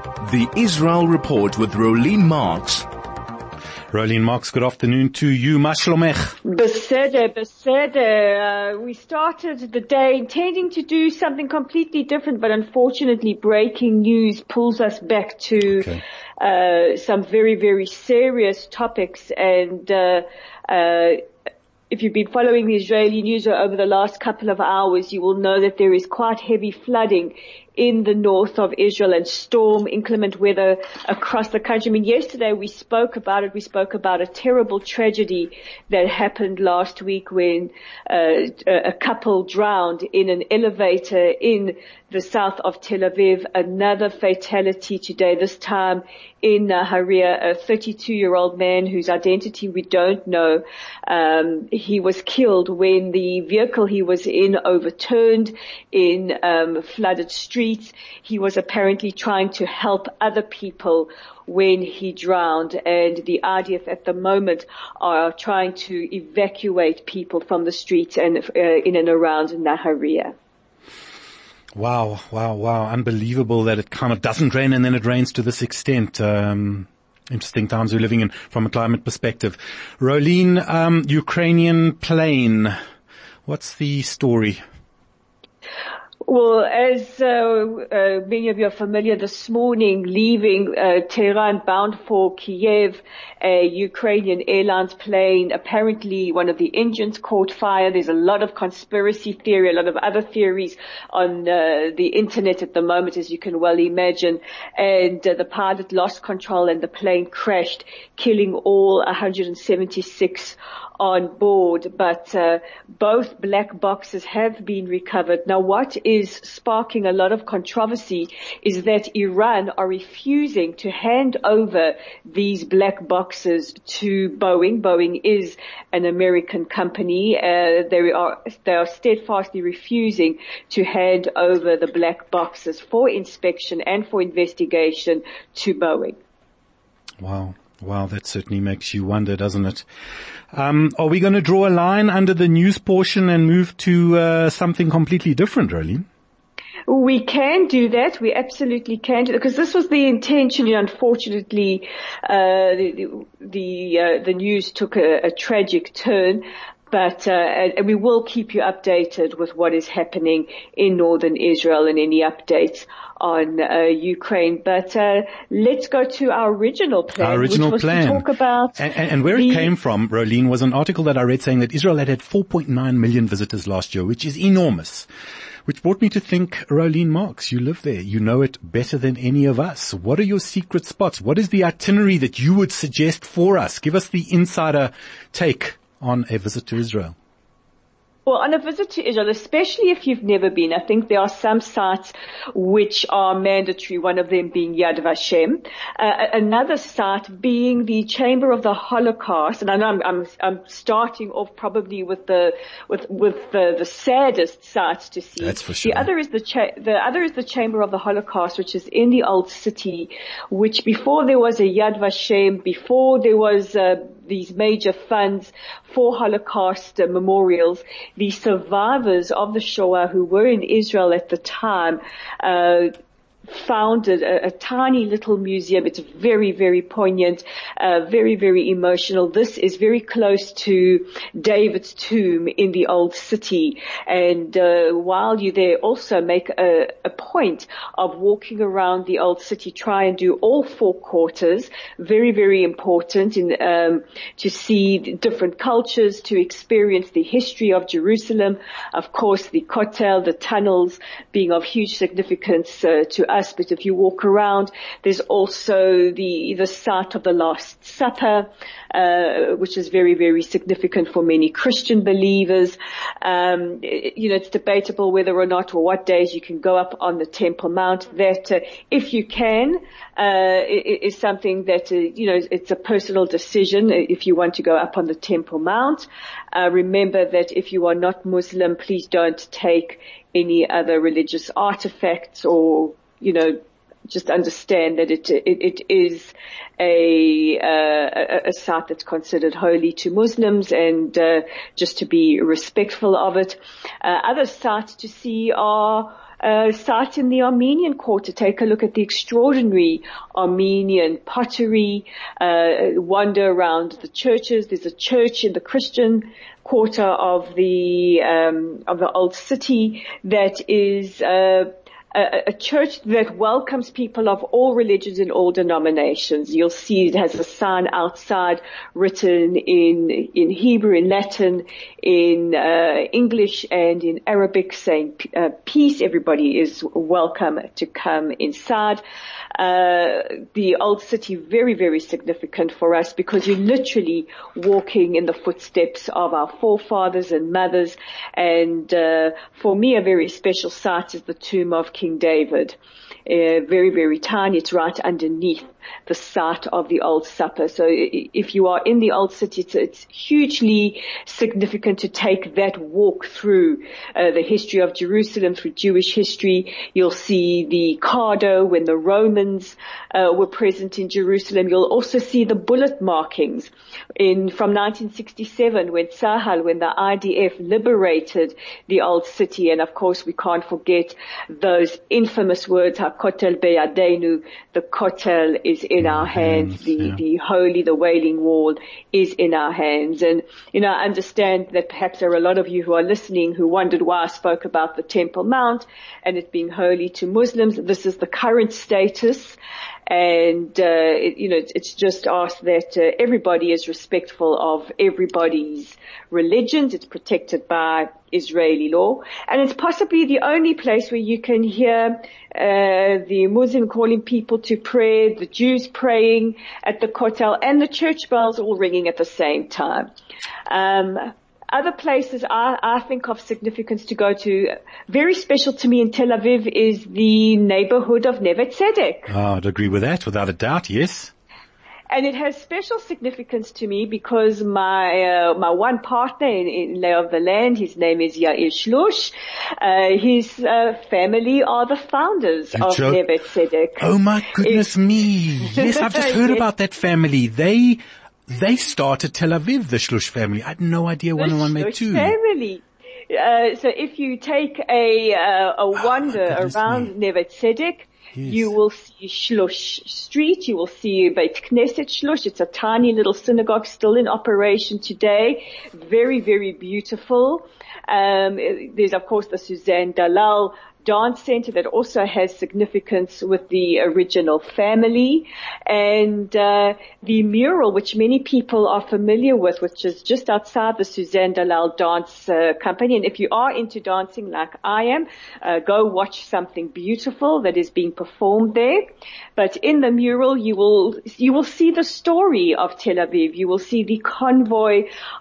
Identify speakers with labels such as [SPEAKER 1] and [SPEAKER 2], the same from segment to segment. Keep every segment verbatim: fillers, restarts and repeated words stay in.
[SPEAKER 1] The Israel Report with Rolene Marks.
[SPEAKER 2] Rolene Marks, good afternoon to you. Mashlomech.
[SPEAKER 3] Beseder, beseder. Uh, we started the day intending to do something completely different, but unfortunately breaking news pulls us back to
[SPEAKER 2] Okay.
[SPEAKER 3] uh, some very, very serious topics. And uh, uh, if you've been following the Israeli news over the last couple of hours, you will know that there is quite heavy flooding in the north of Israel and storm, inclement weather across the country. I mean, yesterday we spoke about it. We spoke about a terrible tragedy that happened last week when uh, a couple drowned in an elevator in the south of Tel Aviv. Another fatality today, this time in Nahariya, a thirty-two-year-old man whose identity we don't know. Um, he was killed when the vehicle he was in overturned in um, flooded streets. He was apparently trying to help other people when he drowned, and the I D F at the moment are trying to evacuate people from the streets and uh, in and around Nahariya.
[SPEAKER 2] Wow, wow, wow. Unbelievable that it kind of doesn't rain and then it rains to this extent. Um, interesting times we're living in from a climate perspective. Rolene, um, Ukrainian plane. What's the story?
[SPEAKER 3] Well, as uh, uh, many of you are familiar, this morning leaving uh, Tehran bound for Kiev, a Ukrainian Airlines plane, apparently one of the engines caught fire. There's a lot of conspiracy theory, a lot of other theories on uh, the internet at the moment, as you can well imagine. And uh, the pilot lost control and the plane crashed, killing all one hundred seventy-six on board. But uh, both black boxes have been recovered. Now, what is sparking a lot of controversy is that Iran are refusing to hand over these black boxes to Boeing. Boeing is an American company. Uh, they are they are steadfastly refusing to hand over the black boxes for inspection and for investigation to Boeing.
[SPEAKER 2] Wow. Wow, that certainly makes you wonder, doesn't it? Um, are we going to draw a line under the news portion and move to uh, something completely different, Rolene?
[SPEAKER 3] We can do that. We absolutely can do that, because this was the intention. Unfortunately, uh, the the, uh, the news took a, a tragic turn. But, uh, and we will keep you updated with what is happening in northern Israel and any updates on uh, Ukraine. But uh, let's go to our original plan,
[SPEAKER 2] our original
[SPEAKER 3] which was
[SPEAKER 2] plan.
[SPEAKER 3] to talk about
[SPEAKER 2] and, and, and where
[SPEAKER 3] the,
[SPEAKER 2] it came from, Rolene, was an article that I read saying that Israel had had four point nine million visitors last year, which is enormous. Which brought me to think, Rolene Marks, you live there. You know it better than any of us. What are your secret spots? What is the itinerary that you would suggest for us? Give us the insider take on a visit to Israel.
[SPEAKER 3] Well, on a visit to Israel, especially if you've never been, I think there are some sites which are mandatory, one of them being Yad Vashem. Uh, another site being the Chamber of the Holocaust, and I know I'm, I'm, I'm starting off probably with the, with, with the, the saddest sites to see.
[SPEAKER 2] That's for sure.
[SPEAKER 3] The other is the, cha- the other is the Chamber of the Holocaust, which is in the Old City, which before there was a Yad Vashem, before there was, uh, these major funds for Holocaust uh, memorials, the survivors of the Shoah who were in Israel at the time uh founded a, a tiny little museum. It's very, very poignant, uh, very, very emotional. This is very close to David's tomb in the Old City. And uh, while you're there, also make a, a point of walking around the Old City. Try and do all four quarters. Very, very important in um, to see different cultures, to experience the history of Jerusalem. Of course, the Kotel, the tunnels being of huge significance uh, to us. But if you walk around, there's also the the site of the Last Supper, uh, which is very, very significant for many Christian believers. Um, you know, it's debatable whether or not or what days you can go up on the Temple Mount. That, uh, if you can, uh, is something that, uh, you know, it's a personal decision if you want to go up on the Temple Mount. Uh, remember that if you are not Muslim, please don't take any other religious artifacts, or, you know, just understand that it it, it is a, uh, a a site that's considered holy to Muslims, and uh, just to be respectful of it. Uh, other sites to see are uh, site in the Armenian Quarter. Take a look at the extraordinary Armenian pottery, uh, wander around the churches. There's a church in the Christian quarter of the, um, of the old city that is, uh, A, a church that welcomes people of all religions and all denominations. You'll see it has a sign outside written in in Hebrew, in Latin, in uh, English, and in Arabic, saying uh, peace. Everybody is welcome to come inside. Uh, the old city, very, very significant for us because you're literally walking in the footsteps of our forefathers and mothers. And uh, for me, a very special site is the tomb of King David. Uh, very, very tiny. It's right underneath the site of the Old Supper. So if you are in the Old City, it's, it's hugely significant to take that walk through uh, the history of Jerusalem, through Jewish history. You'll see the Cardo when the Romans uh, were present in Jerusalem. You'll also see the bullet markings in from nineteen sixty-seven when Tzahal, when the I D F liberated the Old City. And of course, we can't forget those infamous words, HaKotel Beyadenu, the Kotel is in our hands, the, yeah. the holy, the Wailing Wall is in our hands. And, you know, I understand that perhaps there are a lot of you who are listening who wondered why I spoke about the Temple Mount and it being holy to Muslims. This is the current status. And, uh, it, you know, it's, it's just asked that uh, everybody is respectful of everybody's religions. It's protected by Israeli law. And it's possibly the only place where you can hear uh, the Muslim calling people to pray, the Jews praying at the Kotel, and the church bells all ringing at the same time. Um, Other places I, I think of significance to go to, very special to me in Tel Aviv, is the neighborhood of Neve Tzedek.
[SPEAKER 2] Oh, I'd agree with that, without a doubt, yes.
[SPEAKER 3] And it has special significance to me because my uh, my one partner in, in Lay of the Land, his name is Yair Shlush, uh, his uh, family are the founders you of jo- Neve Tzedek.
[SPEAKER 2] Oh my goodness it, me. Yes, I've just heard yes. about that family. They... They started Tel Aviv, the Shlush family. I had no idea one and one made two.
[SPEAKER 3] The Shlush family. Uh, so if you take a, uh, a wander oh, around Neve Tzedek, yes. you will see Shlush Street, you will see Beit Knesset Shlush. It's a tiny little synagogue still in operation today. Very, very beautiful. Um, there's of course the Suzanne Dalal Dance Center that also has significance with the original family, and uh, the mural, which many people are familiar with, which is just outside the Suzanne Dalal Dance uh, Company. And if you are into dancing like I am, uh, go watch something beautiful that is being performed there. But in the mural, you will you will see the story of Tel Aviv. You will see the convoy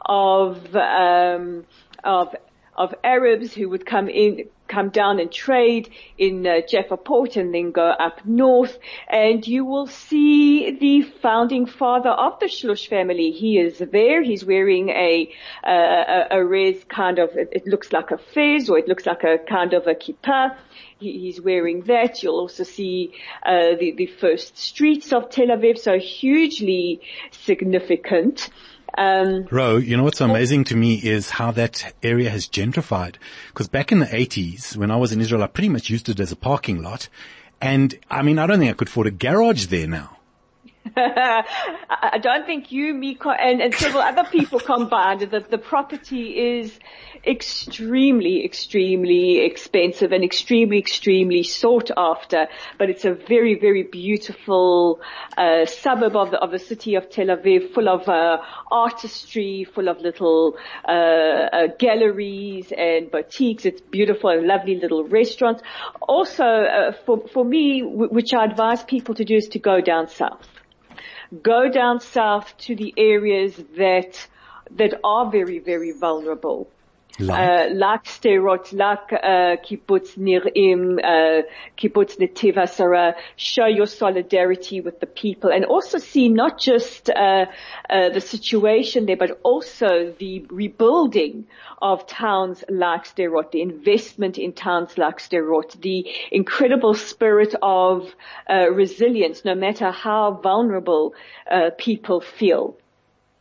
[SPEAKER 3] of um, of of Arabs who would come in. come down and trade in uh, Jaffa Port and then go up north, and you will see the founding father of the Shlush family. He is there. He's wearing a uh, a, a res kind of, it, it looks like a fez, or it looks like a kind of a kippah. He, he's wearing that. You'll also see uh, the, the first streets of Tel Aviv, so hugely significant. Um,
[SPEAKER 2] Ro, you know what's amazing to me is how that area has gentrified. Because back in the eighties, when I was in Israel, I pretty much used it as a parking lot. And, I mean, I don't think I could afford a garage there now.
[SPEAKER 3] I don't think you, me, and, and several other people combined that the property is extremely, extremely expensive and extremely, extremely sought after. But it's a very, very beautiful uh, suburb of the of the city of Tel Aviv, full of uh, artistry, full of little uh, uh, galleries and boutiques. It's beautiful and lovely little restaurants. Also, uh, for for me, w- which I advise people to do, is to go down south. Go down south to the areas that that are very, very vulnerable. Like, uh, like Sderot, like uh, Kibbutz Nirim, uh, Kibbutz Netiv Hasara. Show your solidarity with the people, and also see not just uh, uh, the situation there, but also the rebuilding of towns like Sderot, the investment in towns like Sderot, the incredible spirit of uh, resilience, no matter how vulnerable uh, people feel.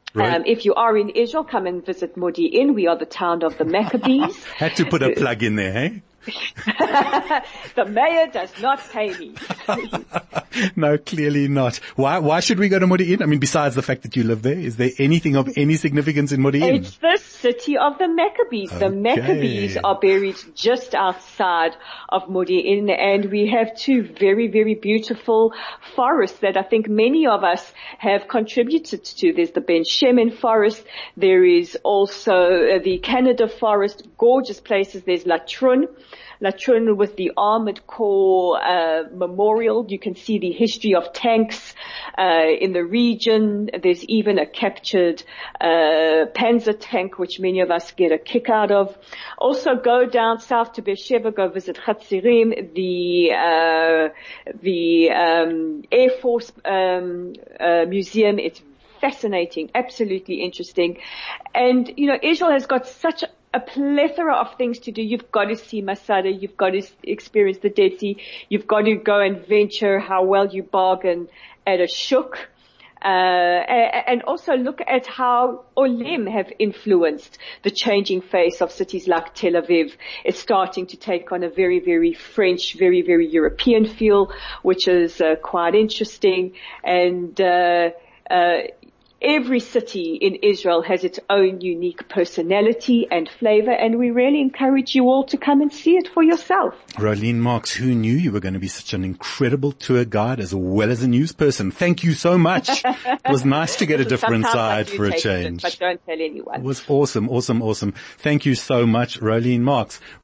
[SPEAKER 2] Right.
[SPEAKER 3] Um, if you are in Israel, come and visit Modi'in. We are the town of the Maccabees.
[SPEAKER 2] Had to put a plug in there, hey?
[SPEAKER 3] The mayor does not pay me.
[SPEAKER 2] No, clearly not. Why, why should we go to Modi'in? I mean, besides the fact that you live there, is there anything of any significance in Modi'in?
[SPEAKER 3] It's the city of the Maccabees.
[SPEAKER 2] Okay.
[SPEAKER 3] The Maccabees are buried just outside of Modi'in, and we have two very, very beautiful forests that I think many of us have contributed to. There's the Ben Shemen forest. There is also uh, the Canada forest, gorgeous places. There's Latrun. Latrun with the Armored Corps uh, Memorial. You can see the history of tanks uh, in the region. There's even a captured uh, Panzer tank, which many of us get a kick out of. Also, go down south to Beersheba, go visit Hatzirim, the uh, the um, Air Force um, uh, Museum. It's fascinating, absolutely interesting. And, you know, Israel has got such a a plethora of things to do. You've got to see Masada. You've got to experience the Dead Sea. You've got to go and venture how well you bargain at a shuk. Uh, and also look at how Olim have influenced the changing face of cities like Tel Aviv. It's starting to take on a very, very French, very, very European feel, which is uh, quite interesting. And, uh, uh, every city in Israel has its own unique personality and flavor, and we really encourage you all to come and see it for yourself.
[SPEAKER 2] Rolene Marks, who knew you were going to be such an incredible tour guide as well as a news person? Thank you so much. It was nice to get a different side for a change.
[SPEAKER 3] It, but don't tell anyone.
[SPEAKER 2] It was awesome, awesome, awesome. Thank you so much, Rolene Marks.